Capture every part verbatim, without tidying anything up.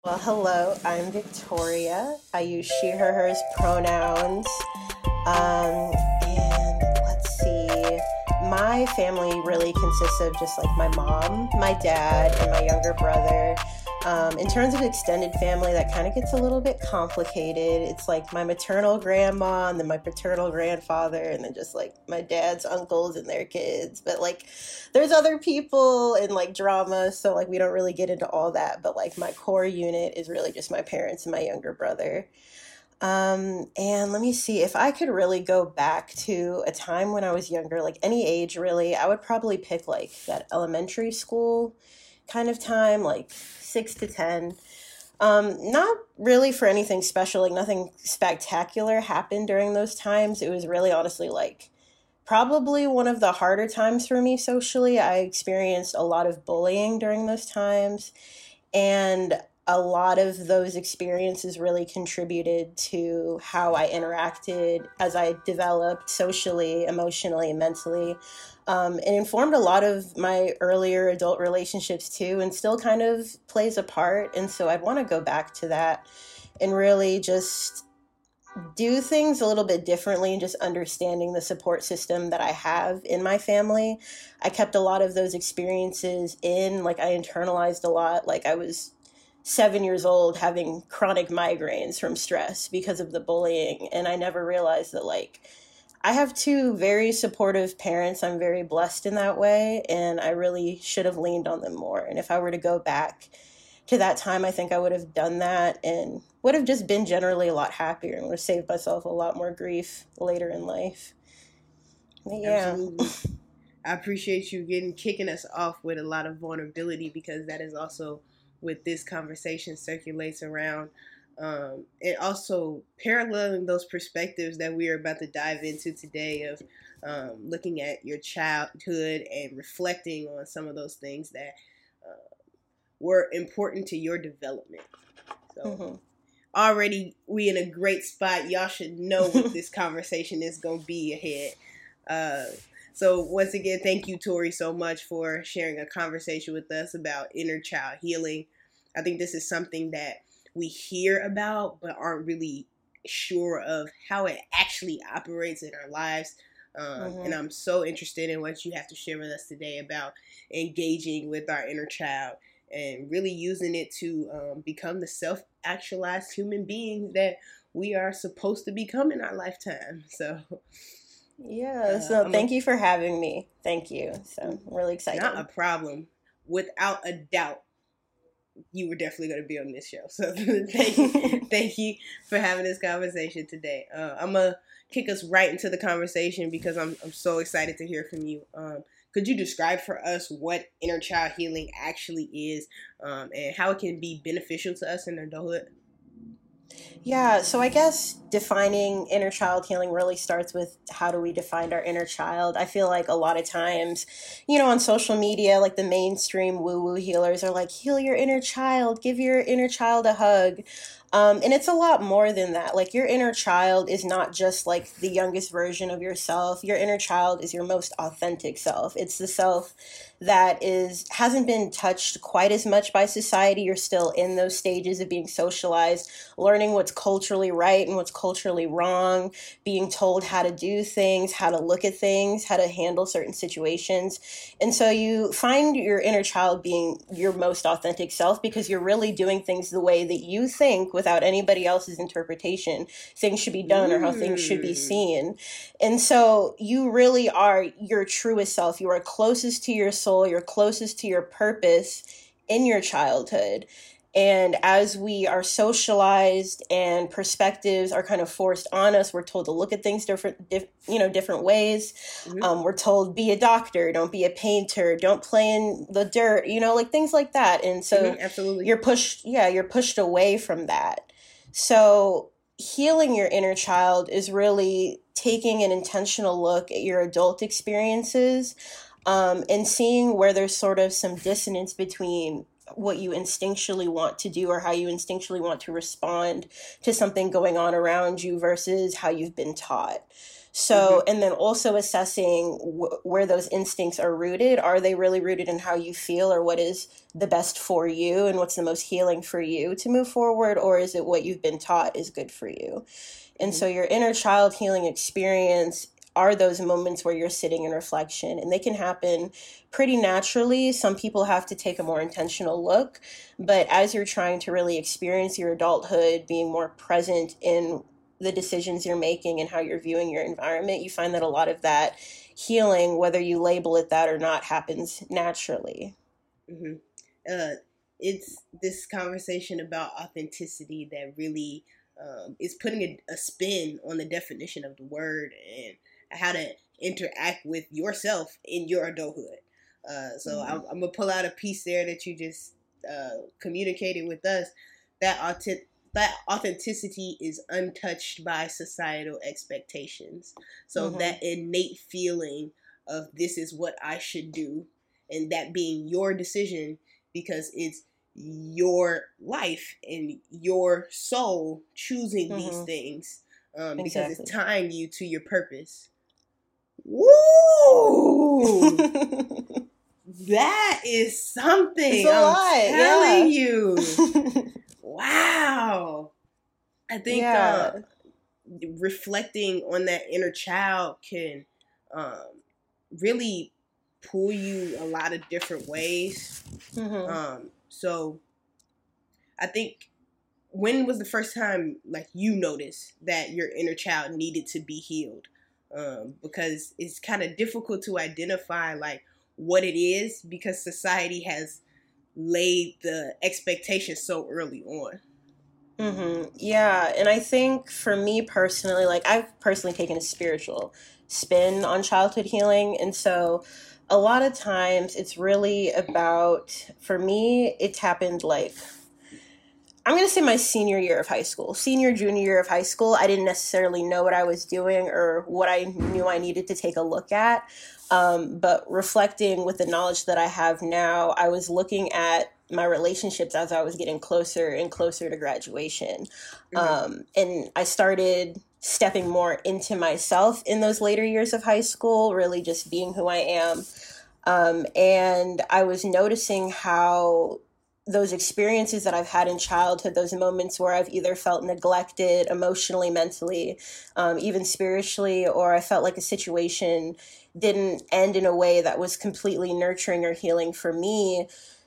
Well, hello, I'm Victoria. I use she, her, hers pronouns. Um, and let's see, my family really consists of just like my mom, my dad, and my younger brother. Um, in terms of extended family, that kind of gets a little bit complicated. It's like my maternal grandma and then my paternal grandfather, and then just like my dad's uncles and their kids. But like, there's other people and like drama, so like we don't really get into all that. But like, my core unit is really just my parents and my younger brother. Um, and let me see, if I could really go back to a time when I was younger, like any age really, I would probably pick like that elementary school kind of time, like six to ten. Um, not really for anything special, like nothing spectacular happened during those times. It was really honestly like probably one of the harder times for me socially. I experienced a lot of bullying during those times. And a lot of those experiences really contributed to how I interacted as I developed socially, emotionally, and mentally. Um, it informed a lot of my earlier adult relationships too, and still kind of plays a part. And so I'd want to go back to that and really just do things a little bit differently and just understanding the support system that I have in my family. I kept a lot of those experiences in, like I internalized a lot. Like I was seven years old having chronic migraines from stress because of the bullying. And I never realized that like I have two very supportive parents. I'm very blessed in that way. And I really should have leaned on them more. And if I were to go back to that time, I think I would have done that and would have just been generally a lot happier and would have saved myself a lot more grief later in life. But yeah. Absolutely. I appreciate you getting kicking us off with a lot of vulnerability, because that is also what this conversation circulates around. Um, and also paralleling those perspectives that we are about to dive into today of um, looking at your childhood and reflecting on some of those things that uh, were important to your development. So mm-hmm. Already we in a great spot. Y'all should know what this conversation is going to be ahead. Uh, so once again, thank you, Tori, so much for sharing a conversation with us about inner child healing. I think this is something that we hear about but aren't really sure of how it actually operates in our lives. Um, mm-hmm. And I'm so interested in what you have to share with us today about engaging with our inner child and really using it to um, become the self-actualized human beings that we are supposed to become in our lifetime. So, yeah. So, uh, thank a, you for having me. Thank you. So, I'm really excited. Not a problem. Without a doubt, you were definitely going to be on this show. So, thank you, thank you for having this conversation today. Uh, I'm gonna kick us right into the conversation because I'm I'm so excited to hear from you. Um, Could you describe for us what inner child healing actually is, um, and how it can be beneficial to us in adulthood? Yeah, so I guess defining inner child healing really starts with how do we define our inner child? I feel like a lot of times, you know, on social media, like the mainstream woo-woo healers are like, heal your inner child, give your inner child a hug. Um, and it's a lot more than that. Like your inner child is not just like the youngest version of yourself. Your inner child is your most authentic self. It's the self that is hasn't been touched quite as much by society. You're still in those stages of being socialized, learning what's culturally right and what's culturally wrong, being told how to do things, how to look at things, how to handle certain situations. And so you find your inner child being your most authentic self because you're really doing things the way that you think without anybody else's interpretation. Things should be done or how things should be seen. And so you really are your truest self. You are closest to your soul. You're closest to your purpose in your childhood. And as we are socialized and perspectives are kind of forced on us, we're told to look at things different, diff, you know, different ways. Mm-hmm. Um, we're told, be a doctor, don't be a painter, don't play in the dirt, you know, like things like that. And so mm-hmm, absolutely. you're pushed, yeah, you're pushed away from that. So healing your inner child is really taking an intentional look at your adult experiences, um, and seeing where there's sort of some dissonance between what you instinctually want to do or how you instinctually want to respond to something going on around you versus how you've been taught. So, mm-hmm. and then also assessing wh- where those instincts are rooted. Are they really rooted in how you feel or what is the best for you and what's the most healing for you to move forward? Or is it what you've been taught is good for you? And mm-hmm. so your inner child healing experience are those moments where you're sitting in reflection, and they can happen pretty naturally. Some people have to take a more intentional look, but as you're trying to really experience your adulthood, being more present in the decisions you're making and how you're viewing your environment, you find that a lot of that healing, whether you label it that or not, happens naturally. Mm-hmm. Uh, it's this conversation about authenticity that really um, is putting a, a spin on the definition of the word and how to interact with yourself in your adulthood. Uh, so mm-hmm. I'm, I'm going to pull out a piece there that you just uh, communicated with us, that authentic that authenticity is untouched by societal expectations. So mm-hmm. that innate feeling of this is what I should do, and that being your decision because it's your life and your soul choosing mm-hmm. these things um, exactly. because it's tying you to your purpose. Woo! That is something. It's a I'm lot, telling yeah. you. Wow. I think yeah. uh, reflecting on that inner child can um, really pull you a lot of different ways. Mm-hmm. Um, so I think, when was the first time like you noticed that your inner child needed to be healed? Um, because it's kind of difficult to identify like what it is because society has laid the expectations so early on. Mm-hmm. Yeah, and I think for me personally, like I've personally taken a spiritual spin on childhood healing, and so a lot of times it's really about, for me, it's happened like, I'm going to say my senior year of high school. Senior, junior year of high school, I didn't necessarily know what I was doing or what I knew I needed to take a look at. Um, but reflecting with the knowledge that I have now, I was looking at my relationships as I was getting closer and closer to graduation. Mm-hmm. Um, and I started stepping more into myself in those later years of high school, really just being who I am. Um, and I was noticing how those experiences that I've had in childhood, those moments where I've either felt neglected emotionally, mentally, um, even spiritually, or I felt like a situation didn't end in a way that was completely nurturing or healing for me,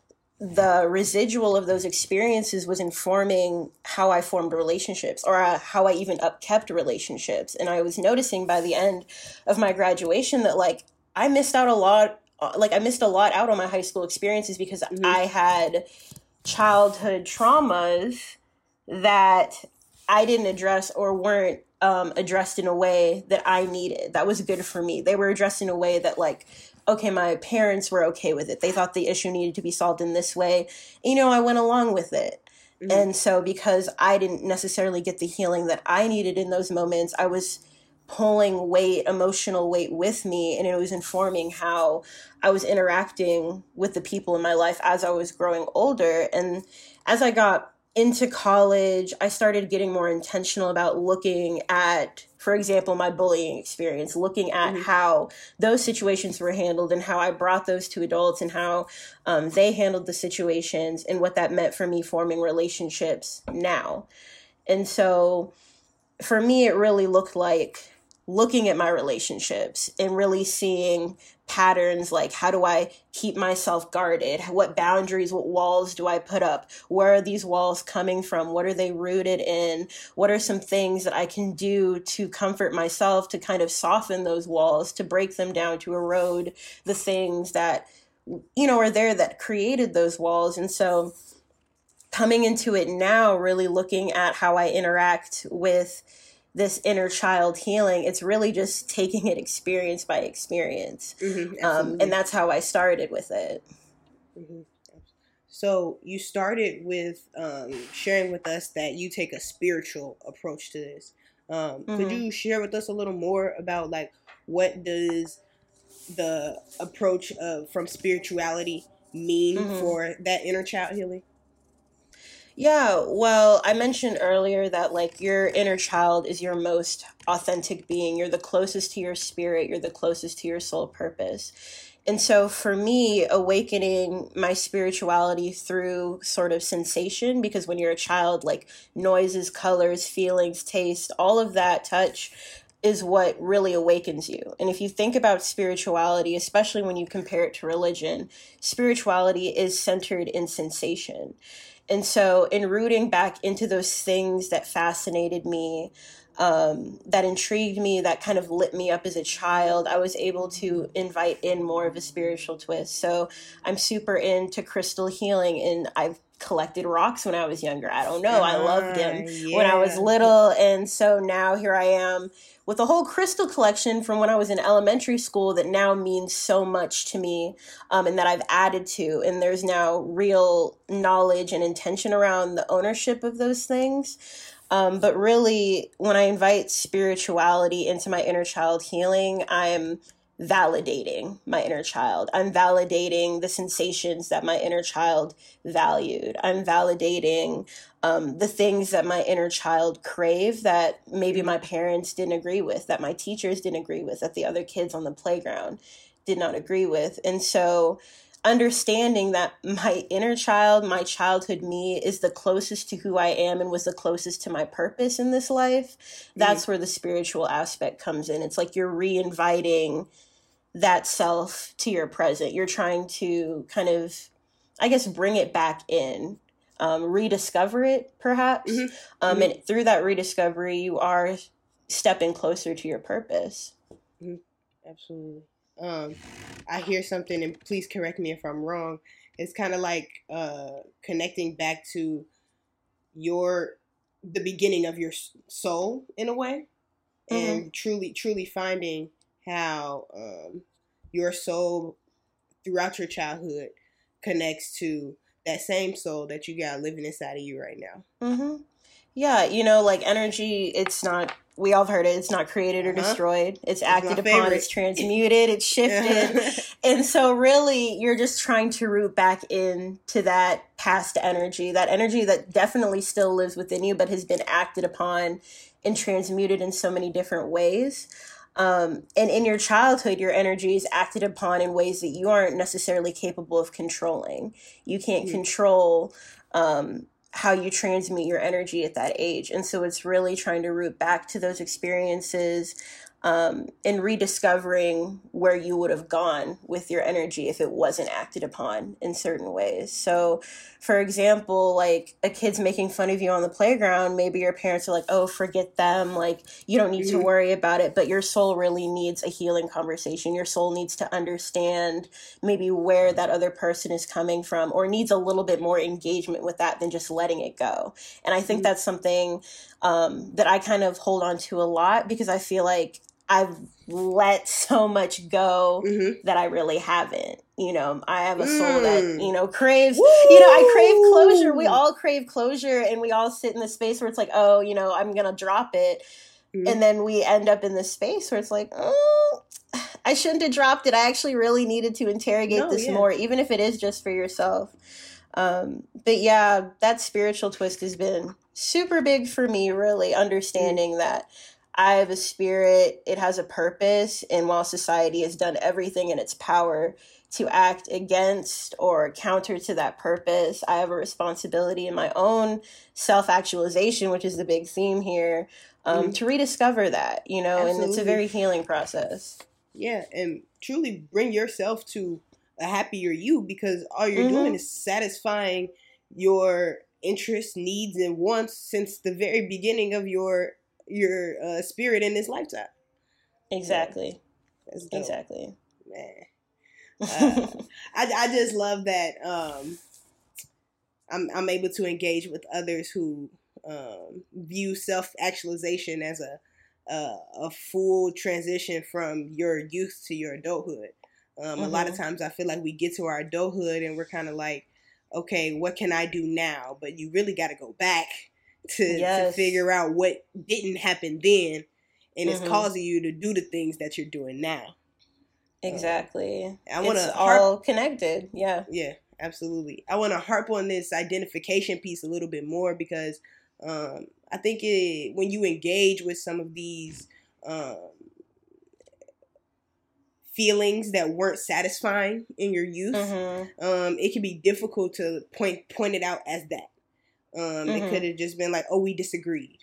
the residual of those experiences was informing how I formed relationships or uh, how I even upkept relationships. And I was noticing by the end of my graduation that like I missed out a lot Like I missed a lot out on my high school experiences because mm-hmm. I had childhood traumas that I didn't address or weren't um, addressed in a way that I needed. That was good for me. They were addressed in a way that like, okay, my parents were okay with it. They thought the issue needed to be solved in this way. You know, I went along with it. Mm-hmm. And so because I didn't necessarily get the healing that I needed in those moments, I was pulling weight, emotional weight with me, and it was informing how I was interacting with the people in my life as I was growing older. And as I got into college, I started getting more intentional about looking at, for example, my bullying experience, looking at mm-hmm. how those situations were handled and how I brought those to adults and how um, they handled the situations and what that meant for me forming relationships now. And so for me, it really looked like looking at my relationships and really seeing patterns like, how do I keep myself guarded? What boundaries, what walls do I put up? Where are these walls coming from? What are they rooted in? What are some things that I can do to comfort myself, to kind of soften those walls, to break them down, to erode the things that, you know, are there that created those walls? And so coming into it now, really looking at how I interact with this inner child healing, it's really just taking it experience by experience. Mm-hmm, um, and that's how I started with it. Mm-hmm. So you started with um, sharing with us that you take a spiritual approach to this. Um, mm-hmm. Could you share with us a little more about like what does the approach of from spirituality mean Mm-hmm. for that inner child healing? Yeah, well, I mentioned earlier that like your inner child is your most authentic being. You're the closest to your spirit, you're the closest to your soul purpose. And so for me, awakening my spirituality through sort of sensation, because when you're a child, like noises, colors, feelings, taste, all of that, touch, is what really awakens you. And if you think about spirituality, especially when you compare it to religion, spirituality is centered in sensation. And so in rooting back into those things that fascinated me, um, that intrigued me, that kind of lit me up as a child, I was able to invite in more of a spiritual twist. So I'm super into crystal healing, and I've collected rocks when I was younger. I don't know. I loved them Ah, yeah. when I was little. And so now here I am with a whole crystal collection from when I was in elementary school that now means so much to me, um, and that I've added to. And there's now real knowledge and intention around the ownership of those things. Um, but really, when I invite spirituality into my inner child healing, I'm validating my inner child. I'm validating the sensations that my inner child valued. I'm validating um, the things that my inner child craved that maybe my parents didn't agree with, that my teachers didn't agree with, that the other kids on the playground did not agree with. And so understanding that my inner child, my childhood me, is the closest to who I am and was the closest to my purpose in this life, that's mm-hmm. where the spiritual aspect comes in. It's like you're re-inviting that self to your present. You're trying to kind of, I guess, bring it back in, um, rediscover it, perhaps. Mm-hmm. Um, mm-hmm. And through that rediscovery, you are stepping closer to your purpose. Mm-hmm. Absolutely. Um, I hear something, and please correct me if I'm wrong. It's kind of like uh, connecting back to your the beginning of your soul in a way, mm-hmm. and truly, truly finding how um, your soul throughout your childhood connects to that same soul that you got living inside of you right now. Mm-hmm. Yeah, you know, like energy, it's not, we all have heard it, it's not created or uh-huh. destroyed. It's, it's acted upon, favorite. It's transmuted, it's shifted. And so really, you're just trying to root back into that past energy, that energy that definitely still lives within you, but has been acted upon and transmuted in so many different ways. Um, and in your childhood, your energy is acted upon in ways that you aren't necessarily capable of controlling. You can't mm-hmm. control um, how you transmute your energy at that age. And so it's really trying to root back to those experiences um, and rediscovering where you would have gone with your energy if it wasn't acted upon in certain ways. So, for example, like a kid's making fun of you on the playground, maybe your parents are like, oh, forget them, like you don't need mm-hmm. to worry about it, but your soul really needs a healing conversation. Your soul needs to understand maybe where that other person is coming from, or needs a little bit more engagement with that than just letting it go. And I think mm-hmm. that's something um, that I kind of hold on to a lot, because I feel like I've let so much go mm-hmm. that I really haven't. You know, I have a soul mm. that, you know, craves, Woo! you know, I crave closure. We all crave closure, and we all sit in the space where it's like, oh, you know, I'm going to drop it. Mm. And then we end up in this space where it's like, oh, I shouldn't have dropped it. I actually really needed to interrogate no, this yeah. more, even if it is just for yourself. Um, but yeah, that spiritual twist has been super big for me, really understanding mm. that I have a spirit, it has a purpose, and while society has done everything in its power to act against or counter to that purpose, I have a responsibility in my own self-actualization, which is the big theme here, um, mm-hmm. to rediscover that, you know, Absolutely. And it's a very healing process. Yeah, and truly bring yourself to a happier you, because all you're mm-hmm. doing is satisfying your interests, needs, and wants since the very beginning of your your uh, spirit in this lifetime. Exactly. Yeah. That's dope. Exactly. Man. Uh, I, I just love that um, I'm I'm able to engage with others who um, view self-actualization as a, a a full transition from your youth to your adulthood. Um, mm-hmm. A lot of times I feel like we get to our adulthood and we're kind of like, okay, what can I do now? But you really got to go back to, yes. to figure out what didn't happen then, and mm-hmm. it's causing you to do the things that you're doing now. Exactly. Uh, I want to all connected. Yeah. Yeah. absolutely. I want to harp on this identification piece a little bit more because um, I think it, when you engage with some of these um, feelings that weren't satisfying in your youth, mm-hmm. um, it can be difficult to point point it out as that. Um, mm-hmm. It could have just been like, oh, we disagreed.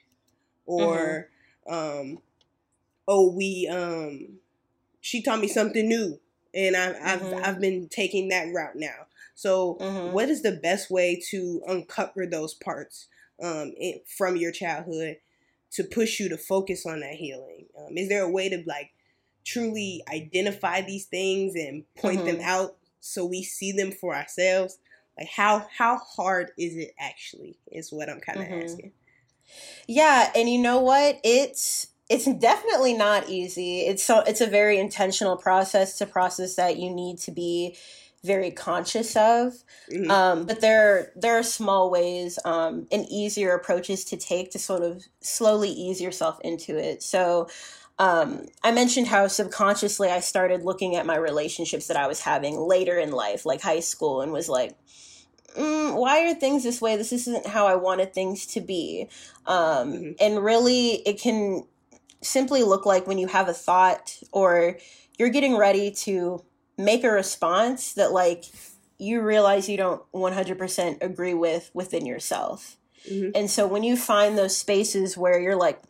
Or, mm-hmm. um, oh, we, um, she taught me something new. And I've, mm-hmm. I've, I've been taking that route now. So mm-hmm. what is the best way to uncover those parts um, in, from your childhood to push you to focus on that healing? Um, is there a way to, like, truly identify these things and point mm-hmm. them out so we see them for ourselves? Like, how how hard is it actually is what I'm kind of mm-hmm. asking. Yeah, and you know what? It's it's definitely not easy. It's so it's a very intentional process to process that you need to be very conscious of. Mm-hmm. Um, but there there are small ways um, and easier approaches to take to sort of slowly ease yourself into it. So Um, I mentioned how subconsciously I started looking at my relationships that I was having later in life, like high school, and was like, mm, why are things this way? This isn't how I wanted things to be. Um, mm-hmm. And really, it can simply look like when you have a thought or you're getting ready to make a response that, like, you realize you don't one hundred percent agree with within yourself. Mm-hmm. And so when you find those spaces where you're like,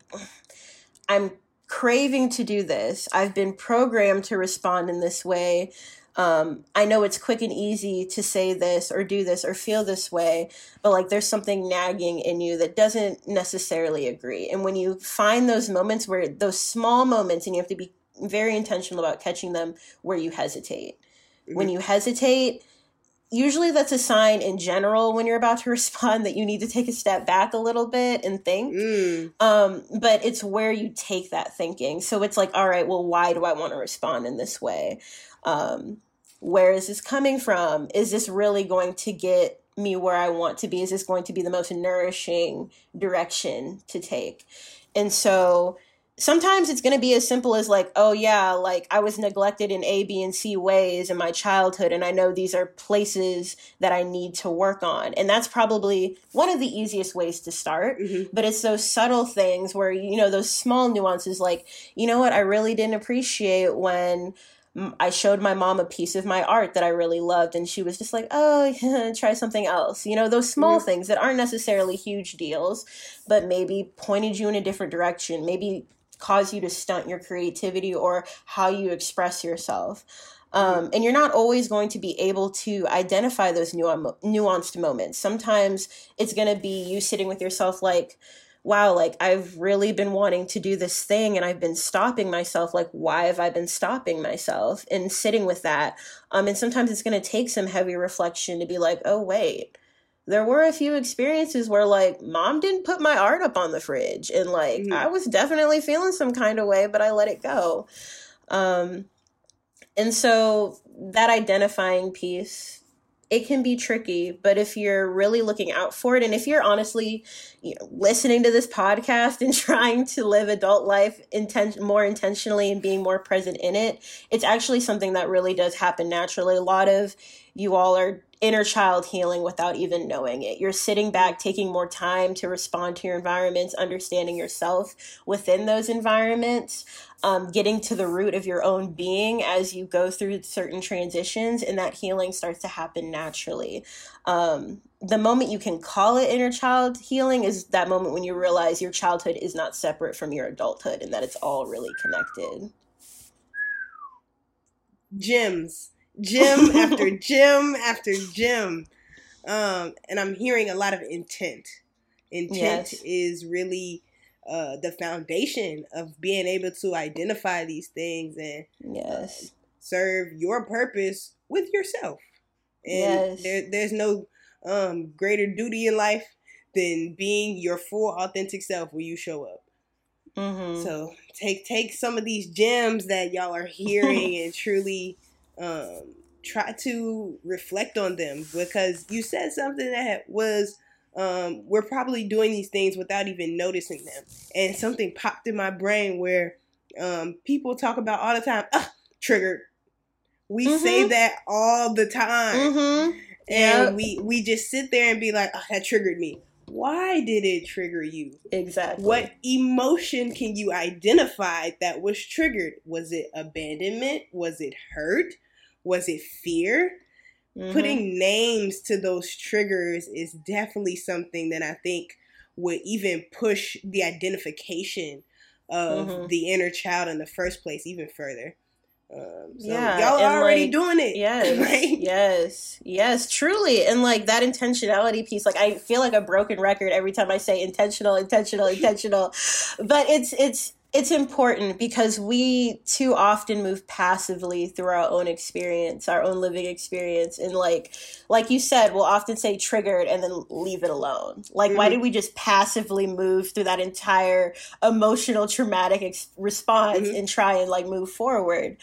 I'm craving to do this. I've been programmed to respond in this way. Um, I know it's quick and easy to say this or do this or feel this way, but like there's something nagging in you that doesn't necessarily agree. And when you find those moments where those small moments, and you have to be very intentional about catching them where you hesitate. Mm-hmm. When you hesitate, usually that's a sign in general when you're about to respond that you need to take a step back a little bit and think. Mm. Um, but it's where you take that thinking. So it's like, all right, well, why do I want to respond in this way? Um, where is this coming from? Is this really going to get me where I want to be? Is this going to be the most nourishing direction to take? And so sometimes it's going to be as simple as like, oh yeah, like I was neglected in A, B, and C ways in my childhood. And I know these are places that I need to work on. And that's probably one of the easiest ways to start. Mm-hmm. But it's those subtle things where, you know, those small nuances, like, you know what, I really didn't appreciate when I showed my mom a piece of my art that I really loved, and she was just like, oh, try something else. You know, those small mm-hmm. things that aren't necessarily huge deals, but maybe pointed you in a different direction, maybe cause you to stunt your creativity or how you express yourself. Um, and you're not always going to be able to identify those nu- nuanced moments. Sometimes it's going to be you sitting with yourself like, wow, like I've really been wanting to do this thing and I've been stopping myself. Like, why have I been stopping myself? And sitting with that. Um, and sometimes it's going to take some heavy reflection to be like, oh, wait, there were a few experiences where like mom didn't put my art up on the fridge. And like, mm-hmm. I was definitely feeling some kind of way, but I let it go. Um, and so that identifying piece, it can be tricky, but if you're really looking out for it, and if you're honestly, you know, listening to this podcast and trying to live adult life inten- more intentionally and being more present in it, it's actually something that really does happen naturally. A lot of you all are inner child healing without even knowing it. You're sitting back, taking more time to respond to your environments, understanding yourself within those environments, um, getting to the root of your own being as you go through certain transitions, and that healing starts to happen naturally. Um, the moment you can call it inner child healing is that moment when you realize your childhood is not separate from your adulthood and that it's all really connected. Gems. Gym after gym after gym. Um, and I'm hearing a lot of intent. Intent yes. is really uh, the foundation of being able to identify these things and yes. uh, serve your purpose with yourself. And yes. there, there's no um, greater duty in life than being your full authentic self when you show up. Mm-hmm. So take take some of these gems that y'all are hearing and truly um, try to reflect on them, because you said something that was um, we're probably doing these things without even noticing them, and something popped in my brain where um, people talk about all the time, ah, triggered. We mm-hmm. say that all the time. Mm-hmm. And Yep. we, we just sit there and be like, oh, that triggered me. Why did it trigger you? Exactly. What emotion can you identify that was triggered? Was it abandonment? Was it hurt? Was it fear? Mm-hmm. Putting names to those triggers is definitely something that I think would even push the identification of mm-hmm. the inner child in the first place even further. Um, so yeah, y'all are already like, doing it. Yes, right? yes, yes, truly. And like that intentionality piece, like I feel like a broken record every time I say intentional, intentional, intentional. But it's it's it's important because we too often move passively through our own experience, our own living experience. And like like you said, we'll often say triggered and then leave it alone. Like, mm-hmm. why did we just passively move through that entire emotional traumatic ex- response mm-hmm. and try and like move forward?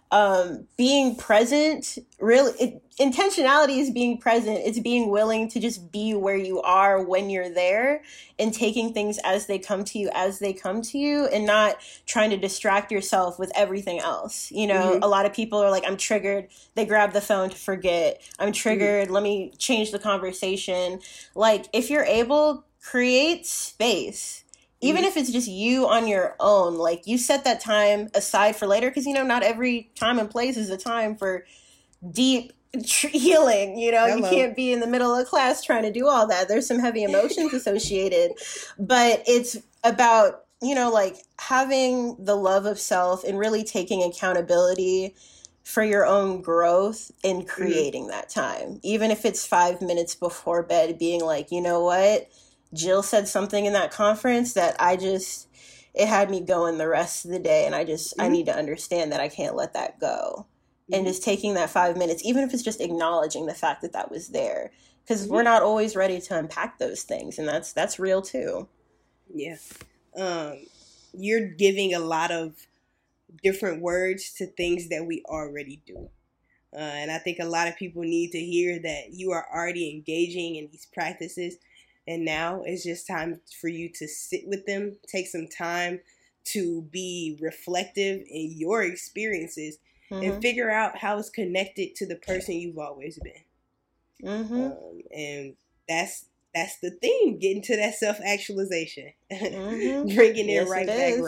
Um, being present, really, it, intentionality is being present. It's being willing to just be where you are when you're there and taking things as they come to you, as they come to you, and not trying to distract yourself with everything else. You know, mm-hmm. a lot of people are like, I'm triggered. They grab the phone to forget. I'm triggered. Mm-hmm. Let me change the conversation. Like, if you're able, create space. Even if it's just you on your own, like you set that time aside for later, because, you know, not every time and place is a time for deep tr- healing. You know, Hello. You can't be in the middle of class trying to do all that. There's some heavy emotions associated, but it's about, you know, like having the love of self and really taking accountability for your own growth and creating mm-hmm. that time. Even if it's five minutes before bed, being like, you know what? Jill said something in that conference that I just, it had me going the rest of the day. And I just, mm-hmm. I need to understand that I can't let that go. Mm-hmm. And just taking that five minutes, even if it's just acknowledging the fact that that was there, because mm-hmm. we're not always ready to unpack those things. And that's, that's real too. Yeah. Um, you're giving a lot of different words to things that we already do. Uh, and I think a lot of people need to hear that you are already engaging in these practices. And now it's just time for you to sit with them, take some time to be reflective in your experiences mm-hmm. and figure out how it's connected to the person you've always been. Mm-hmm. Um, and that's that's the thing, getting to that self-actualization, mm-hmm. bringing it yes, right it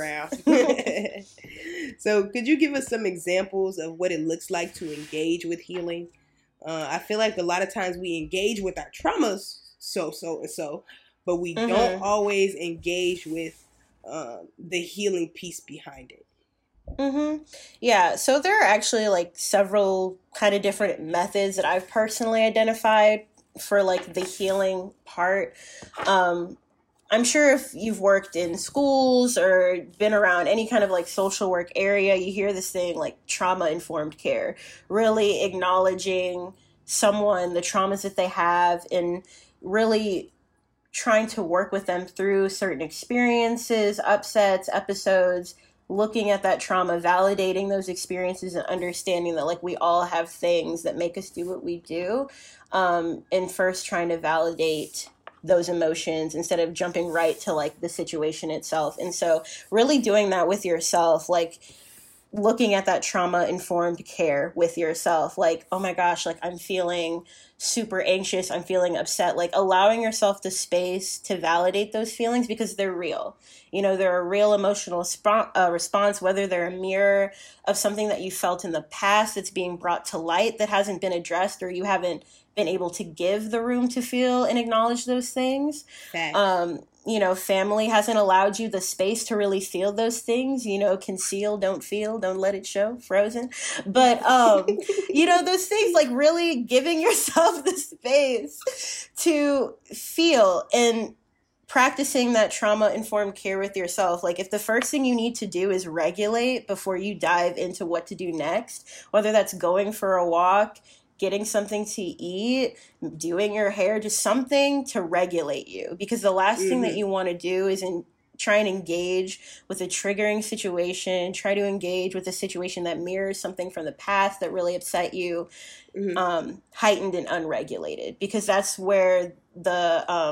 back around. So could you give us some examples of what it looks like to engage with healing? Uh, I feel like a lot of times we engage with our traumas so, so, and so, but we mm-hmm. don't always engage with um, the healing piece behind it. Mm-hmm. Yeah, so there are actually like several kind of different methods that I've personally identified for like the healing part. Um, I'm sure if you've worked in schools or been around any kind of like social work area, you hear this thing like trauma-informed care, really acknowledging someone, the traumas that they have, and really trying to work with them through certain experiences, upsets, episodes, looking at that trauma, validating those experiences and understanding that like we all have things that make us do what we do. Um, and first trying to validate those emotions instead of jumping right to like the situation itself. And so really doing that with yourself, like looking at that trauma-informed care with yourself, like, oh my gosh, like I'm feeling super anxious, I'm feeling upset, like allowing yourself the space to validate those feelings because they're real. You know, they're a real emotional sp- uh, response, whether they're a mirror of something that you felt in the past that's being brought to light that hasn't been addressed, or you haven't been able to give the room to feel and acknowledge those things. Okay. Um, you know, family hasn't allowed you the space to really feel those things, you know, conceal, don't feel, don't let it show, Frozen. But, um, you know, those things, like really giving yourself the space to feel and practicing that trauma-informed care with yourself. Like if the first thing you need to do is regulate before you dive into what to do next, whether that's going for a walk, getting something to eat, doing your hair, just something to regulate you. Because the last mm-hmm. thing that you want to do is in, try and engage with a triggering situation, try to engage with a situation that mirrors something from the past that really upset you, mm-hmm. um, heightened and unregulated. Because that's where the um,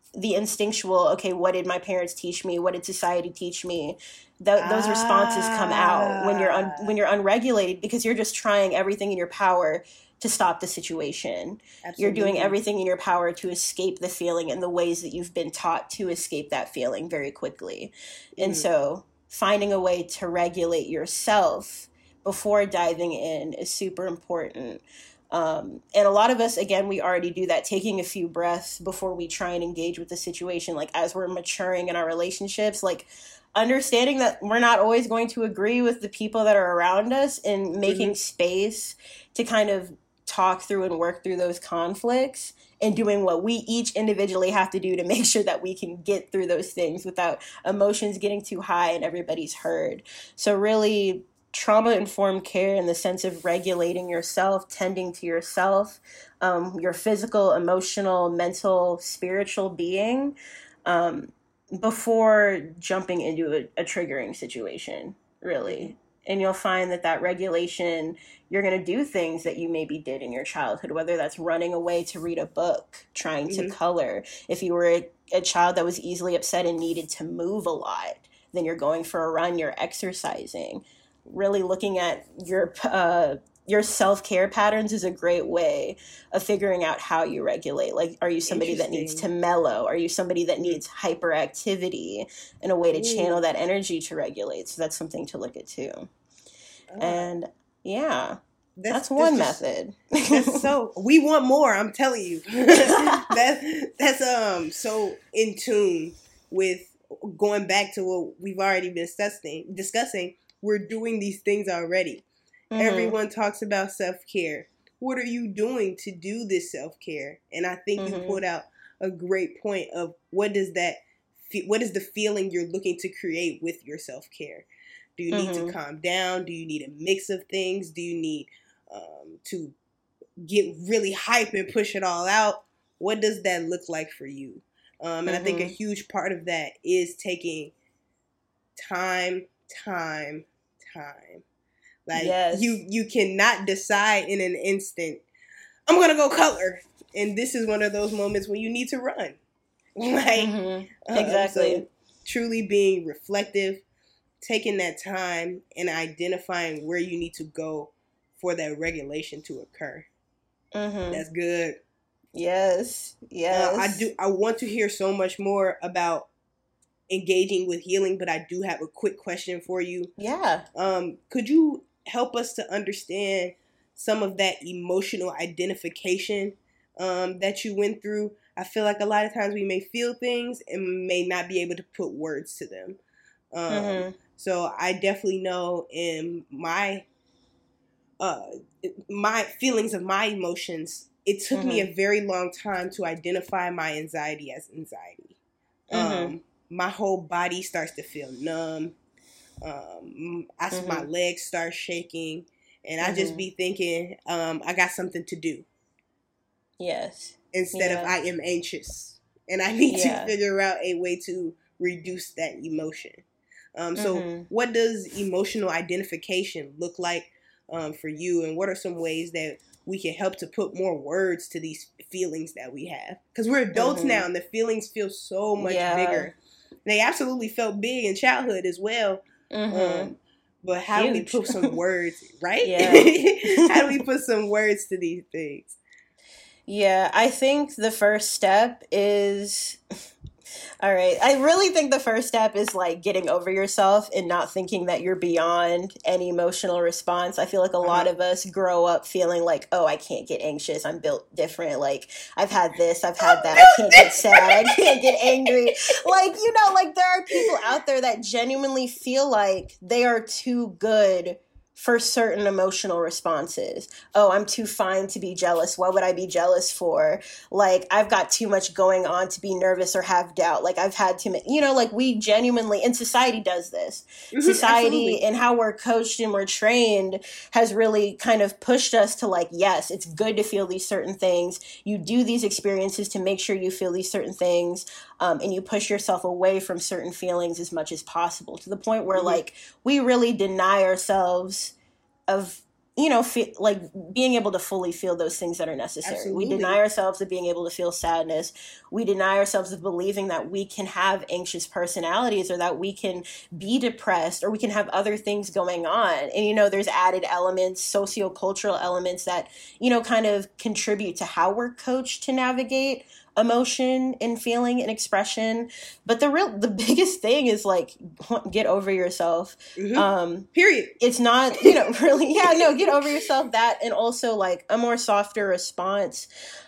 the instinctual, okay, what did my parents teach me? What did society teach me? Th- those Ah. responses come out when you're un- when you're unregulated, because you're just trying everything in your power to stop the situation. Absolutely. You're doing everything in your power to escape the feeling in the ways that you've been taught to escape that feeling very quickly. Mm. And so finding a way to regulate yourself before diving in is super important. Um, and a lot of us, again, we already do that, taking a few breaths before we try and engage with the situation. Like as we're maturing in our relationships, like understanding that we're not always going to agree with the people that are around us, and making mm-hmm. space to kind of talk through and work through those conflicts, and doing what we each individually have to do to make sure that we can get through those things without emotions getting too high and everybody's heard. So really, trauma-informed care in the sense of regulating yourself, tending to yourself, um, your physical, emotional, mental, spiritual being, um, before jumping into a, a triggering situation, really. And you'll find that that regulation, you're going to do things that you maybe did in your childhood, whether that's running away to read a book, trying mm-hmm. to color. If you were a, a child that was easily upset and needed to move a lot, then you're going for a run, you're exercising. Really looking at your uh, your self-care patterns is a great way of figuring out how you regulate. Like, are you somebody that needs to mellow? Are you somebody that needs hyperactivity and a way to Ooh. channel that energy to regulate? So that's something to look at too. Oh. And yeah, that's, that's one that's method. Just, that's so, we want more, I'm telling you. that's, that's um so in tune with going back to what we've already been discussing, discussing. We're doing these things already. Mm-hmm. Everyone talks about self-care. What are you doing to do this self-care? And I think mm-hmm. you put out a great point of what does that, fe- what is the feeling you're looking to create with your self-care? Do you need mm-hmm. to calm down? Do you need a mix of things? Do you need um, to get really hype and push it all out? What does that look like for you? Um, and mm-hmm. I think a huge part of that is taking time, time, time. Like yes. you, you cannot decide in an instant, I'm going to go color. And this is one of those moments when you need to run. Like, mm-hmm. exactly. Um, so truly being reflective, taking that time and identifying where you need to go for that regulation to occur. Mm-hmm. That's good. Yes. Yes. Uh, I do. I want to hear so much more about engaging with healing, but I do have a quick question for you. Yeah. Um, could you help us to understand some of that emotional identification um, that you went through? I feel like a lot of times we may feel things and may not be able to put words to them. Um, mm-hmm. So I definitely know in my uh, my feelings of my emotions, it took mm-hmm. me a very long time to identify my anxiety as anxiety. Mm-hmm. Um, my whole body starts to feel numb. Um, I, mm-hmm. my legs start shaking, and mm-hmm. I just be thinking, um, I got something to do. Yes. Instead yeah. of I am anxious, and I need yeah. to figure out a way to reduce that emotion. Um, so mm-hmm. what does emotional identification look like um, for you, and what are some ways that we can help to put more words to these feelings that we have? Because we're adults mm-hmm. now, and the feelings feel so much yeah. bigger. They absolutely felt big in childhood as well. Mm-hmm. Um, but how Huge. do we put some words, right? Yeah. How do we put some words to these things? Yeah, I think the first step is... All right. I really think the first step is like getting over yourself and not thinking that you're beyond any emotional response. I feel like a uh-huh. lot of us grow up feeling like, oh, I can't get anxious. I'm built different. Like, I've had this, I've had that. I can't get sad. I can't get angry. Like, you know, like there are people out there that genuinely feel like they are too good for certain emotional responses. Oh, I'm too fine to be jealous. What would I be jealous for? Like, I've got too much going on to be nervous or have doubt. Like, I've had too many, you know, like we genuinely, and society does this. Mm-hmm, society absolutely. And how we're coached and we're trained has really kind of pushed us to like, yes, it's good to feel these certain things. You do these experiences to make sure you feel these certain things. Um, and you push yourself away from certain feelings as much as possible, to the point where mm-hmm. like we really deny ourselves of you know, fe- like being able to fully feel those things that are necessary. Absolutely. We deny ourselves of being able to feel sadness. We deny ourselves of believing that we can have anxious personalities or that we can be depressed or we can have other things going on. And, you know, there's added elements, sociocultural elements that, you know, kind of contribute to how we're coached to navigate emotion and feeling and expression. But the real, the biggest thing is like, get over yourself. Mm-hmm. Um, Period. It's not, you know, really, yeah, no, get over yourself. That, and also like a more softer response.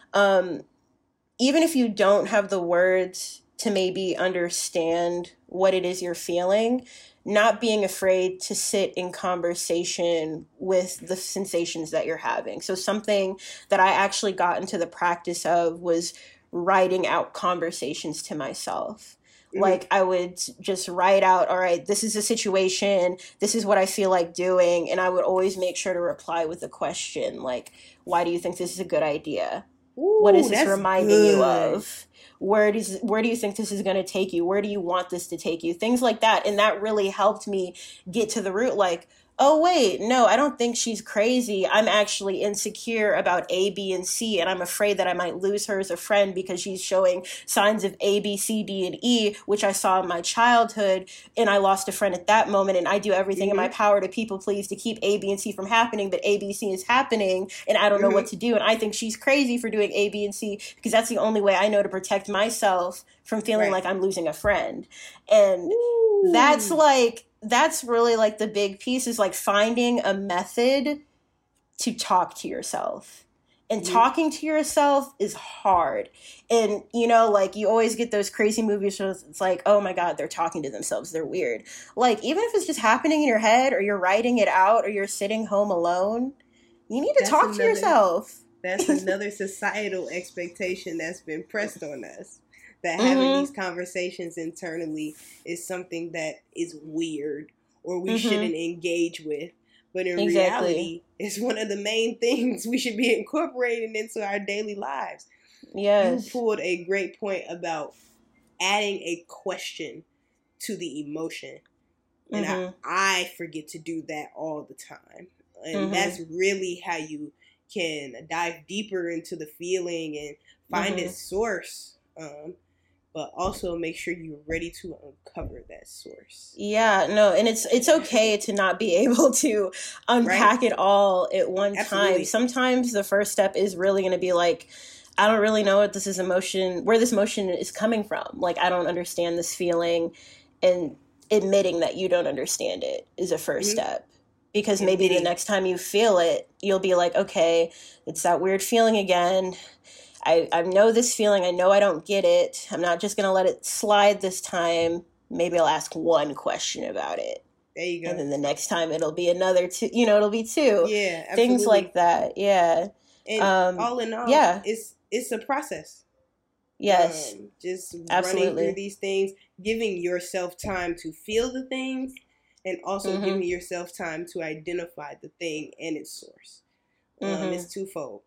Um, even if you don't have the words to maybe understand what it is you're feeling, not being afraid to sit in conversation with the sensations that you're having. So something that I actually got into the practice of was writing out conversations to myself. Mm-hmm. Like I would just write out, all right, this is a situation, this is what I feel like doing. And I would always make sure to reply with a question like, why do you think this is a good idea? Ooh, what is this reminding good. you of? Where does where do you think this is going to take you? Where do you want this to take you? Things like that. And that really helped me get to the root, like, oh, wait, no, I don't think she's crazy. I'm actually insecure about A, B, and C, and I'm afraid that I might lose her as a friend because she's showing signs of A, B, C, D, and E, which I saw in my childhood, and I lost a friend at that moment, and I do everything mm-hmm. in my power to people please to keep A, B, and C from happening, but A, B, C is happening, and I don't mm-hmm. know what to do, and I think she's crazy for doing A, B, and C because that's the only way I know to protect myself from feeling right. like I'm losing a friend. And Ooh. that's like... that's really like the big piece is like finding a method to talk to yourself. And mm-hmm. talking to yourself is hard. And, you know, like you always get those crazy movies where it's like, oh my God, they're talking to themselves. They're weird. Like, even if it's just happening in your head or you're writing it out or you're sitting home alone, you need to that's talk another, to yourself. That's another societal expectation that's been pressed on us. That having mm-hmm. these conversations internally is something that is weird or we mm-hmm. shouldn't engage with. But in exactly. reality, it's one of the main things we should be incorporating into our daily lives. Yes. You pulled a great point about adding a question to the emotion. And mm-hmm. I, I forget to do that all the time. And mm-hmm. that's really how you can dive deeper into the feeling and find mm-hmm. its source. Um, but also make sure you're ready to uncover that source. Yeah, no, and it's it's okay to not be able to unpack right? it all at one Absolutely. time. Sometimes the first step is really going to be like, I don't really know what this is emotion, where this emotion is coming from. Like, I don't understand this feeling, and admitting that you don't understand it is a first mm-hmm. step. Because maybe mm-hmm. the next time you feel it, you'll be like, okay, it's that weird feeling again. I, I know this feeling. I know I don't get it. I'm not just going to let it slide this time. Maybe I'll ask one question about it. There you go. And then the next time it'll be another two, you know, it'll be two. Yeah, absolutely. Things like that. Yeah. And um, all in all, yeah. it's, it's a process. Yes. Um, just Absolutely. running through these things, giving yourself time to feel the things, and also mm-hmm. giving yourself time to identify the thing and its source. Um, mm-hmm. It's twofold.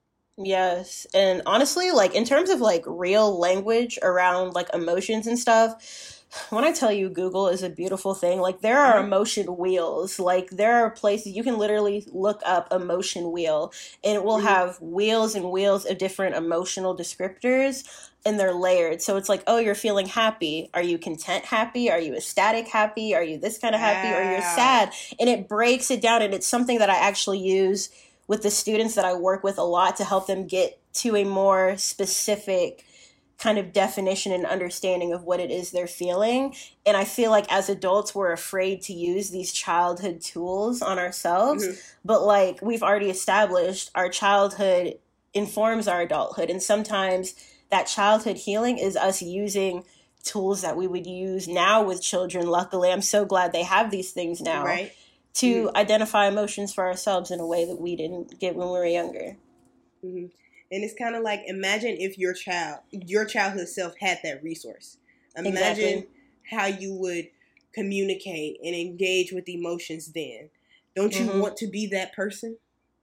Yes. And honestly, like in terms of like real language around like emotions and stuff, when I tell you Google is a beautiful thing, like there are emotion wheels, like there are places you can literally look up emotion wheel and it will mm-hmm. have wheels and wheels of different emotional descriptors and they're layered. So it's like, oh, you're feeling happy. Are you content happy? Are you ecstatic happy? Are you this kind of happy? Or you're sad? And it breaks it down. And it's something that I actually use with the students that I work with a lot to help them get to a more specific kind of definition and understanding of what it is they're feeling. And I feel like as adults, we're afraid to use these childhood tools on ourselves. Mm-hmm. But like we've already established, our childhood informs our adulthood. And sometimes that childhood healing is us using tools that we would use now with children. Luckily, I'm so glad they have these things now. Right. To mm-hmm. identify emotions for ourselves in a way that we didn't get when we were younger. Mm-hmm. And it's kind of like, imagine if your child, your childhood self had that resource. Imagine exactly. how you would communicate and engage with emotions then. Don't you mm-hmm. want to be that person?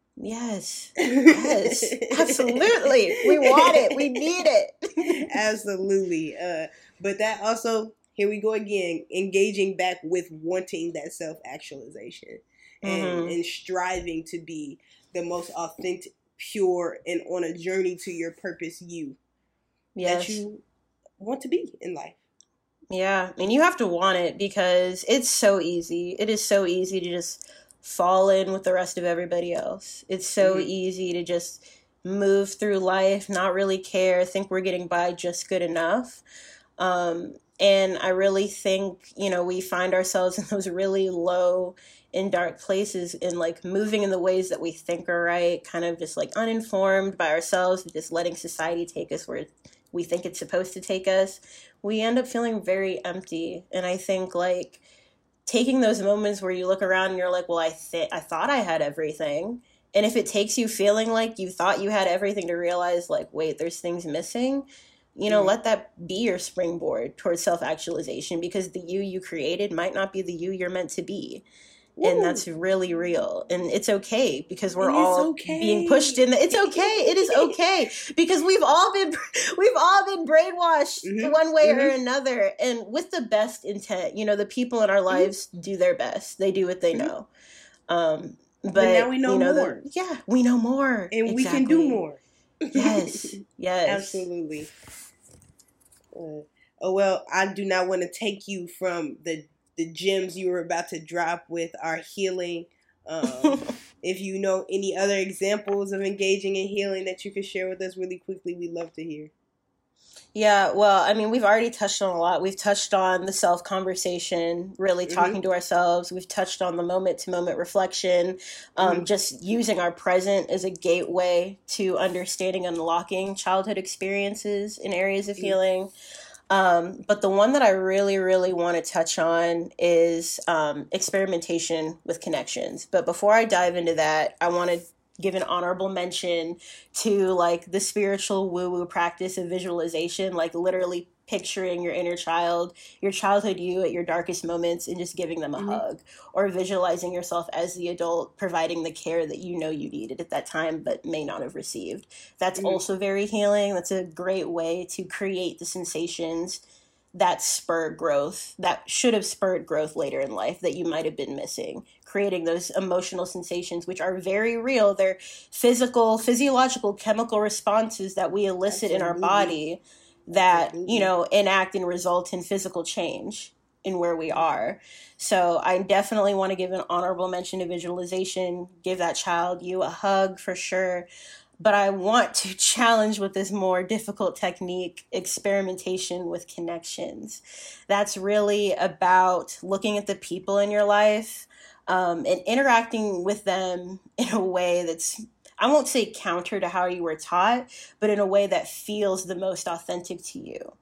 Yes. Yes. Absolutely. We want it. We need it. Absolutely. Uh, but that also... Here we go again, engaging back with wanting that self-actualization. and, Mm-hmm. and striving to be the most authentic, pure, and on a journey to your purpose you Yes. that you want to be in life. Yeah, and you have to want it because it's so easy. It is so easy to just fall in with the rest of everybody else. It's so Mm-hmm. easy to just move through life, not really care, think we're getting by just good enough. Um, and I really think, you know, we find ourselves in those really low and dark places in like moving in the ways that we think are right, kind of just like uninformed by ourselves, just letting society take us where we think it's supposed to take us. We end up feeling very empty. And I think like taking those moments where you look around and you're like, well, I th- I thought I had everything. And if it takes you feeling like you thought you had everything to realize like, wait, there's things missing, you know, Mm-hmm. let that be your springboard towards self-actualization, because the you you created might not be the you you're meant to be. And Woo. that's really real. And it's okay because we're And it's all okay. being pushed in. The, it's okay. It is okay because we've all been we've all been brainwashed Mm-hmm. one way Mm-hmm. or another, and with the best intent. You know, the people in our lives mm-hmm. do their best. They do what they Mm-hmm. know. Um, but, but now we know you know, more. The, yeah, we know more, and exactly. we can do more. Yes, yes, absolutely. Uh, oh well, I do not want to take you from the the gems you were about to drop with our healing. Um, if you know any other examples of engaging in healing that you could share with us really quickly, we'd love to hear. Yeah, well, I mean, we've already touched on a lot. We've touched on the self-conversation, really talking mm-hmm. to ourselves. We've touched on the moment-to-moment reflection, um, mm-hmm. just using our present as a gateway to understanding and unlocking childhood experiences in areas of mm-hmm. healing. Um, but the one that I really, really want to touch on is um, experimentation with connections. But before I dive into that, I want to give an honorable mention to like the spiritual woo-woo practice of visualization, like literally picturing your inner child, your childhood you at your darkest moments, and just giving them a mm-hmm. hug, or visualizing yourself as the adult providing the care that you know you needed at that time but may not have received. That's mm-hmm. also very healing. That's a great way to create the sensations that spur growth, that should have spurred growth later in life that you might have been missing. Creating those emotional sensations, which are very real. They're physical, physiological, chemical responses that we elicit Absolutely. In our body that, Absolutely. You know, enact and result in physical change in where we are. So I definitely want to give an honorable mention to visualization, give that child you a hug for sure. But I want to challenge with this more difficult technique, experimentation with connections. That's really about looking at the people in your life um, and interacting with them in a way that's, I won't say counter to how you were taught, but in a way that feels the most authentic to you.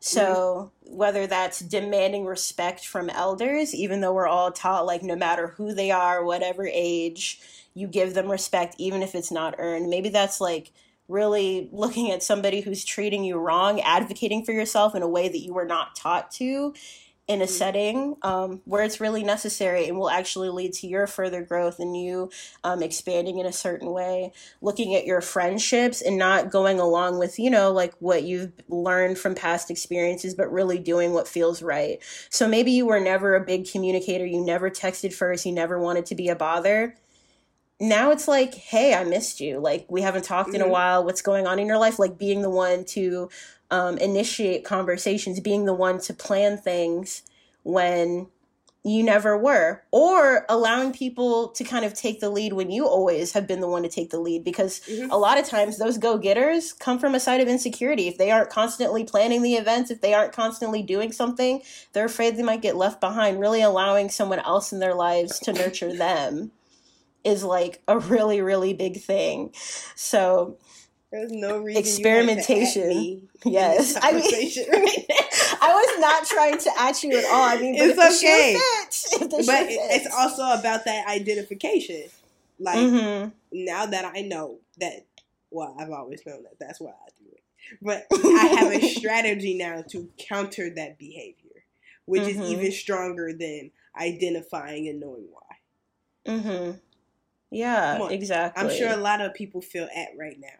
So whether that's demanding respect from elders, even though we're all taught, like, no matter who they are, whatever age, you give them respect, even if it's not earned. Maybe that's like really looking at somebody who's treating you wrong, advocating for yourself in a way that you were not taught to in a mm-hmm. setting um, where it's really necessary and will actually lead to your further growth and you um, expanding in a certain way. Looking at your friendships and not going along with, you know, like what you've learned from past experiences, but really doing what feels right. So maybe you were never a big communicator. You never texted first. You never wanted to be a bother. Now it's like, hey, I missed you. Like, we haven't talked mm-hmm. in a while. What's going on in your life? Like, being the one to um, initiate conversations, being the one to plan things when you never were, or allowing people to kind of take the lead when you always have been the one to take the lead. Because mm-hmm. a lot of times those go-getters come from a side of insecurity. If they aren't constantly planning the events, if they aren't constantly doing something, they're afraid they might get left behind. Really allowing someone else in their lives to nurture them is like a really, really big thing. So there's no reason experimentation. You had to at me yes. I mean, right? I was not trying to at you at all. I mean, but it's if okay. The shoe fits, if the but shoe fits. It's also about that identification. Like, mm-hmm. now that I know that, well, I've always known that. That's why I do it. But I have a strategy now to counter that behavior, which mm-hmm. is even stronger than identifying and knowing why. Mm-hmm. Yeah, exactly. I'm sure a lot of people feel at right now.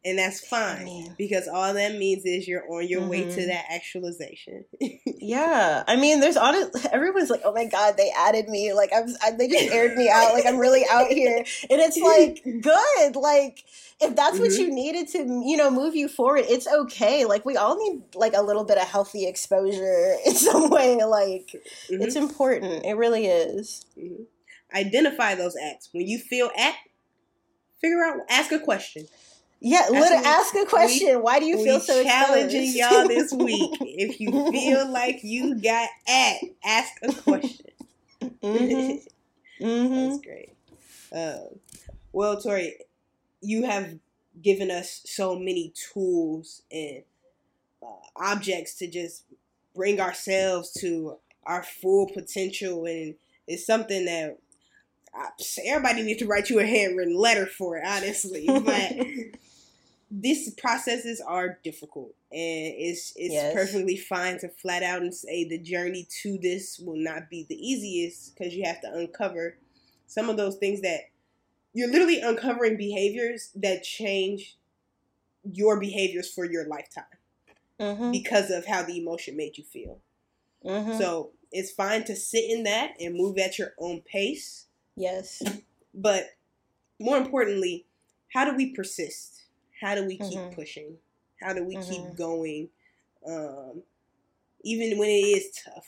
And that's fine, I mean, because all that means is you're on your mm-hmm. way to that actualization. Yeah. I mean, there's honest, everyone's like, oh my God, they added me. Like, I'm, I, they just aired me out. Like, I'm really out here. And it's like, good. Like, if that's mm-hmm. what you needed to, you know, move you forward, it's okay. Like, we all need, like, a little bit of healthy exposure in some way. Like, mm-hmm. it's important. It really is. Mm-hmm. Identify those acts. When you feel at, figure out, ask a question. Yeah, let ask a question. We, Why do you feel so challenging exposed? Y'all this week? If you feel like you got at, ask a question. Mm-hmm. Mm-hmm. That's great. Uh, well, Tori, you have given us so many tools and uh, objects to just bring ourselves to our full potential, and it's something that I, everybody needs to write you a handwritten letter for it, honestly. But these processes are difficult, and it's it's yes. perfectly fine to flat out and say the journey to this will not be the easiest, because you have to uncover some of those things that you're literally uncovering behaviors that change your behaviors for your lifetime mm-hmm. because of how the emotion made you feel. Mm-hmm. So it's fine to sit in that and move at your own pace. Yes. But more importantly, how do we persist? How do we keep mm-hmm. pushing? How do we mm-hmm. keep going? Um, even when it is tough.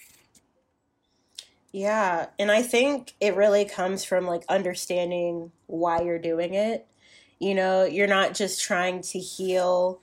Yeah. And I think it really comes from like understanding why you're doing it. You know, you're not just trying to heal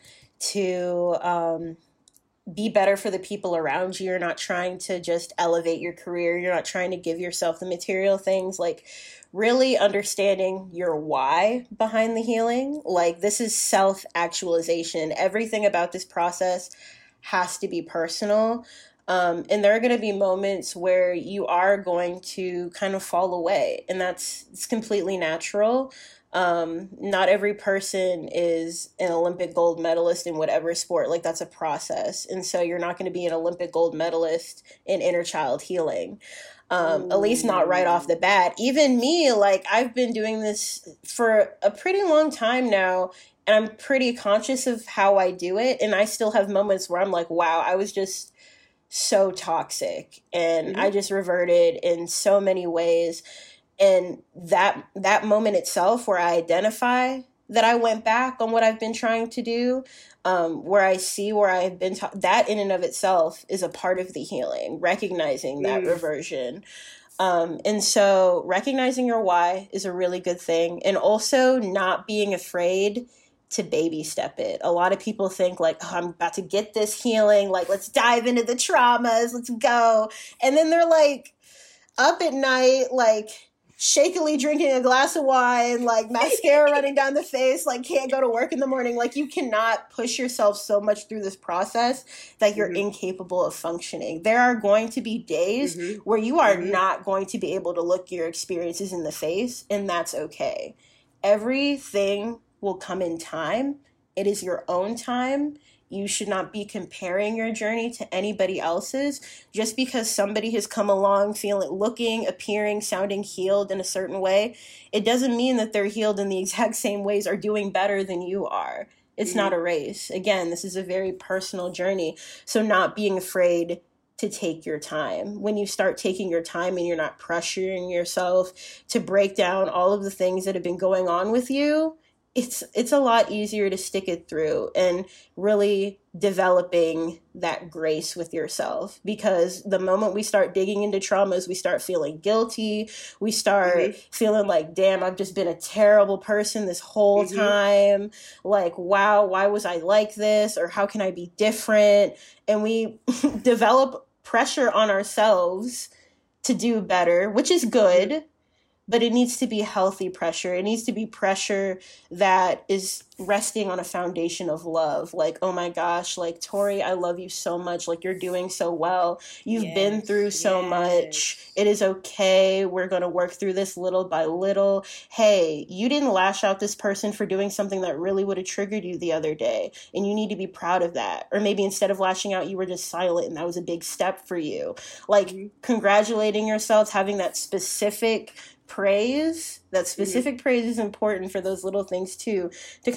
to um, be better for the people around you. You're not trying to just elevate your career. You're not trying to give yourself the material things. Like, really understanding your why behind the healing. Like, this is self-actualization. Everything about this process has to be personal. Um, and there are going to be moments where you are going to kind of fall away. And that's it's completely natural. Um, not every person is an Olympic gold medalist in whatever sport. Like, that's a process. And so you're not going to be an Olympic gold medalist in inner child healing. Um, at least not right off the bat. Even me, like, I've been doing this for a pretty long time now, and I'm pretty conscious of how I do it. And I still have moments where I'm like, wow, I was just so toxic, and mm-hmm. I just reverted in so many ways. And that that moment itself, where I identify that I went back on what I've been trying to do, um, where I see where I've been, ta- that in and of itself is a part of the healing, recognizing that mm. reversion. Um, and so recognizing your why is a really good thing. And also not being afraid to baby step it. A lot of people think like, oh, I'm about to get this healing. Like, let's dive into the traumas. Let's go. And then they're like up at night, like, shakily drinking a glass of wine, like mascara running down the face, like can't go to work in the morning. Like, you cannot push yourself so much through this process that you're mm-hmm. incapable of functioning. There are going to be days mm-hmm. where you are mm-hmm. not going to be able to look your experiences in the face, and that's okay. Everything will come in time. It is your own time. You should not be comparing your journey to anybody else's. Just because somebody has come along feeling, looking, appearing, sounding healed in a certain way, it doesn't mean that they're healed in the exact same ways or doing better than you are. It's mm-hmm. not a race. Again, this is a very personal journey. So not being afraid to take your time. When you start taking your time and you're not pressuring yourself to break down all of the things that have been going on with you, it's it's a lot easier to stick it through, and really developing that grace with yourself. Because the moment we start digging into traumas, we start feeling guilty. We start mm-hmm. feeling like, damn, I've just been a terrible person this whole mm-hmm. time. Like, wow, why was I like this? Or how can I be different? And we develop pressure on ourselves to do better, which is good. Mm-hmm. But it needs to be healthy pressure. It needs to be pressure that is resting on a foundation of love. Like, oh my gosh, like, Tori, I love you so much. Like, you're doing so well. You've yes, been through so yes. much. It is okay. We're going to work through this little by little. Hey, you didn't lash out this person for doing something that really would have triggered you the other day, and you need to be proud of that. Or maybe instead of lashing out, you were just silent, and that was a big step for you. Like, mm-hmm. congratulating yourselves, having that specific praise, that specific mm-hmm. praise is important for those little things too, to kind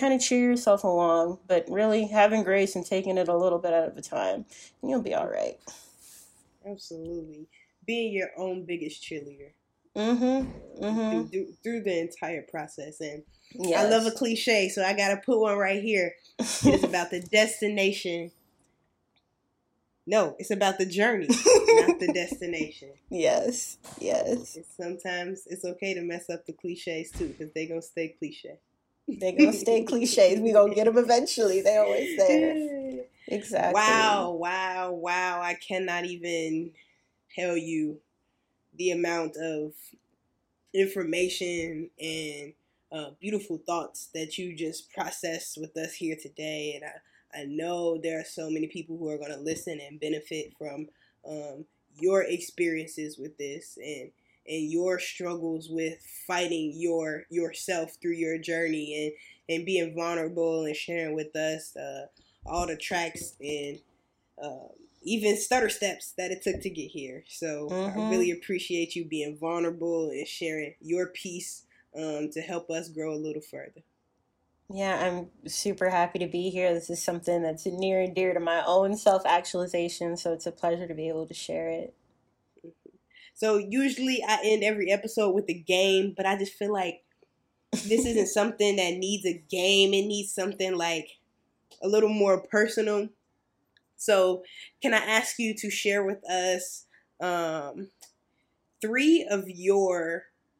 kind of cheer yourself along, but really having grace and taking it a little bit at a time, and you'll be all right. Absolutely. Being your own biggest cheerleader. Mm-hmm. Mm-hmm. Through, through, through the entire process. And yes. I love a cliche, so I got to put one right here. It is about the destination. No, it's about the journey, not the destination. Yes, yes. And sometimes it's okay to mess up the cliches too, because they're going to stay cliche. They're going to stay cliches. We're going to get them eventually. They always say. Exactly. Wow, wow, wow. I cannot even tell you the amount of information and uh, beautiful thoughts that you just processed with us here today. And I I know there are so many people who are going to listen and benefit from um, your experiences with this and and your struggles with fighting your yourself through your journey and, and being vulnerable and sharing with us uh, all the tracks and uh, even stutter steps that it took to get here. So mm-hmm. I really appreciate you being vulnerable and sharing your piece um, to help us grow a little further. Yeah, I'm super happy to be here. This is something that's near and dear to my own self-actualization, so it's a pleasure to be able to share it. So usually I end every episode with a game, but I just feel like this isn't something that needs a game. It needs something like a little more personal. So can I ask you to share with us um, three of your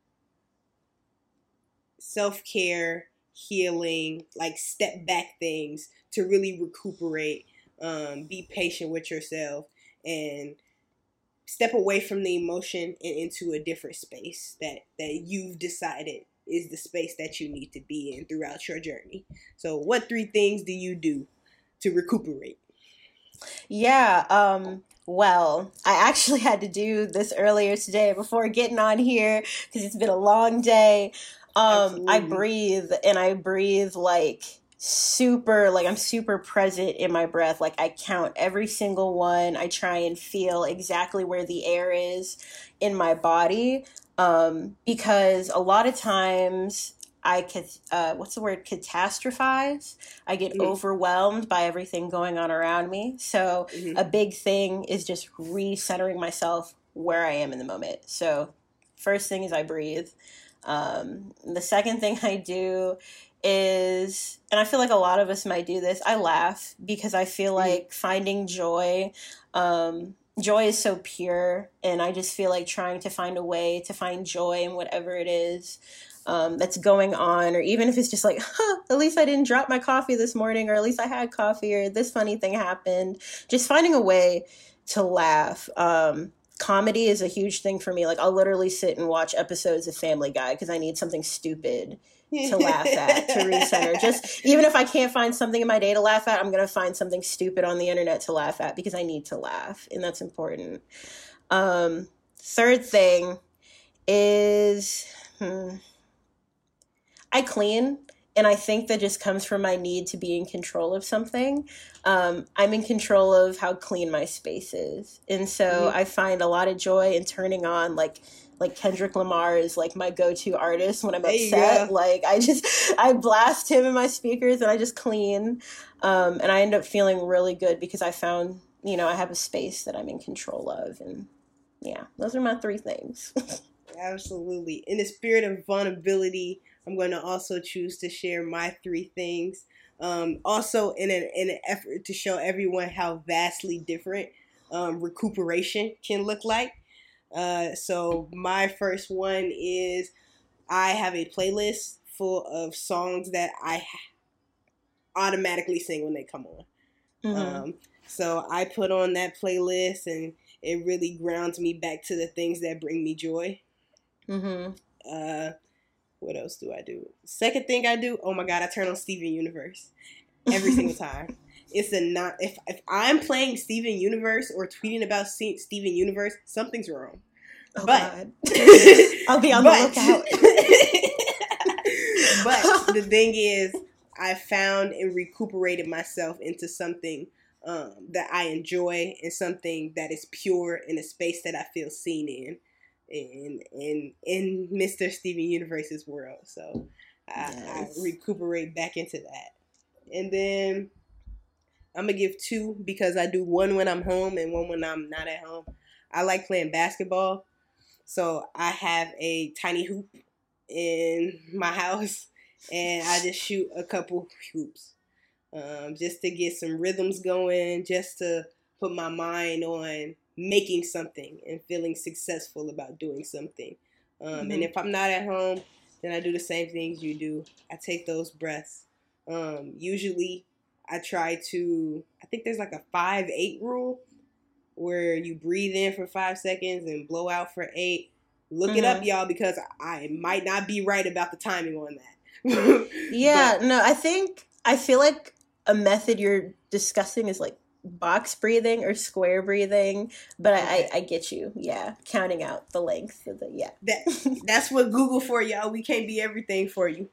self-care, healing, like step back things to really recuperate, um, be patient with yourself, and step away from the emotion and into a different space that, that you've decided is the space that you need to be in throughout your journey. So what three things do you do to recuperate? Yeah, um, well, I actually had to do this earlier today before getting on here because it's been a long day. Um, I breathe and I breathe like super, like I'm super present in my breath. Like I count every single one. I try and feel exactly where the air is in my body. Um, because a lot of times I could, uh, what's the word? Catastrophize. I get mm-hmm. overwhelmed by everything going on around me. So mm-hmm. a big thing is just recentering myself where I am in the moment. So first thing is I breathe. Um, the second thing I do is, and I feel like a lot of us might do this, I laugh because I feel like finding joy, um, joy is so pure, and I just feel like trying to find a way to find joy in whatever it is um, that's going on, or even if it's just like, huh, at least I didn't drop my coffee this morning, or at least I had coffee, or this funny thing happened, just finding a way to laugh. Um, Comedy is a huge thing for me. Like I'll literally sit and watch episodes of Family Guy because I need something stupid to laugh at, to recenter. Just even if I can't find something in my day to laugh at, I'm going to find something stupid on the internet to laugh at because I need to laugh, and that's important. Um, third thing is hmm, I clean. And I think that just comes from my need to be in control of something. Um, I'm in control of how clean my space is. And so mm-hmm. I find a lot of joy in turning on like like Kendrick Lamar is like my go-to artist when I'm there upset. Like I just, I blast him in my speakers and I just clean. Um, and I end up feeling really good because I found, you know, I have a space that I'm in control of. And yeah, those are my three things. Absolutely. In the spirit of vulnerability, I'm going to also choose to share my three things. Um, also, in an, in an effort to show everyone how vastly different um, recuperation can look like. Uh, so my first one is I have a playlist full of songs that I automatically sing when they come on. Mm-hmm. Um, so I put on that playlist and it really grounds me back to the things that bring me joy. Mm-hmm. Uh, what else do I do? Second thing I do, oh my God, I turn on Steven Universe every single time. It's a not if if I'm playing Steven Universe or tweeting about Steven Universe, something's wrong. Oh but God. I'll be on but, the lookout. But the thing is, I found and recuperated myself into something um, that I enjoy and something that is pure in a space that I feel seen in. In in in Mister Steven Universe's world. So I, Yes. I recuperate back into that. And then I'm going to give two because I do one when I'm home and one when I'm not at home. I like playing basketball. So I have a tiny hoop in my house and I just shoot a couple hoops um, just to get some rhythms going, just to put my mind on making something and feeling successful about doing something. Um, mm-hmm. And if I'm not at home, then I do the same things you do. I take those breaths. Um, usually I try to, I think there's like a five eight rule where you breathe in for five seconds and blow out for eight. Look mm-hmm. it up, y'all, because I might not be right about the timing on that. Yeah, but, no, I think, I feel like a method you're discussing is like box breathing or square breathing, but okay. I, I, I get you. Yeah, counting out the length of the, yeah. That, that's what Google for, y'all. We can't be everything for you.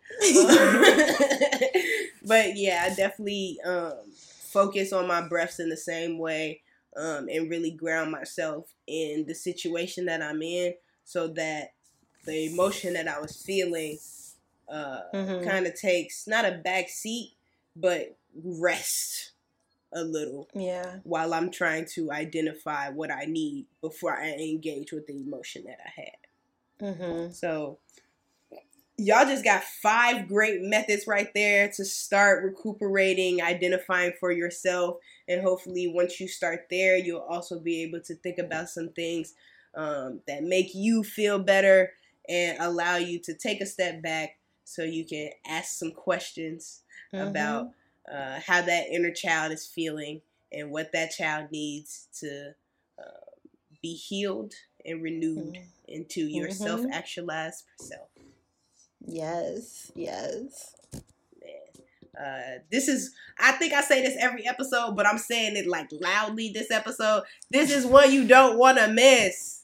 But yeah, I definitely um, focus on my breaths in the same way um, and really ground myself in the situation that I'm in so that the emotion that I was feeling uh, mm-hmm. kind of takes, not a back seat, but rest a little. Yeah. While I'm trying to identify what I need before I engage with the emotion that I had. Mm-hmm. So y'all just got five great methods right there to start recuperating, identifying for yourself. And hopefully once you start there, you'll also be able to think about some things um, that make you feel better and allow you to take a step back so you can ask some questions mm-hmm. about uh, how that inner child is feeling and what that child needs to uh, be healed and renewed mm-hmm. into your mm-hmm. self-actualized self. Yes, yes. Man, uh, this is, I think I say this every episode, but I'm saying it like loudly this episode. This is one you don't want to miss.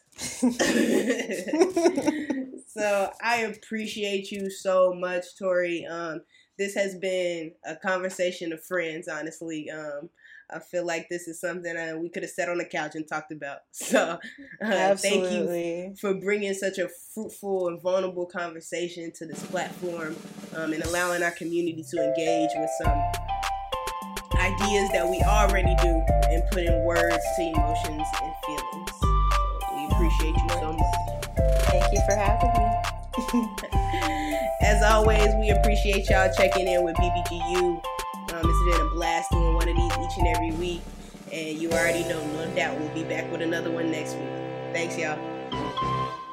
So I appreciate you so much, Tori. Um, this has been a conversation of friends, honestly. Um, I feel like this is something uh, we could have sat on the couch and talked about. So uh, thank you for bringing such a fruitful and vulnerable conversation to this platform um, and allowing our community to engage with some ideas that we already do and put in words to emotions and feelings. So we appreciate you so much. Thank you for having me. As always, we appreciate y'all checking in with B B G U. Um, it's been a blast doing one of these each and every week. And you already know, no doubt, we'll be back with another one next week. Thanks, y'all.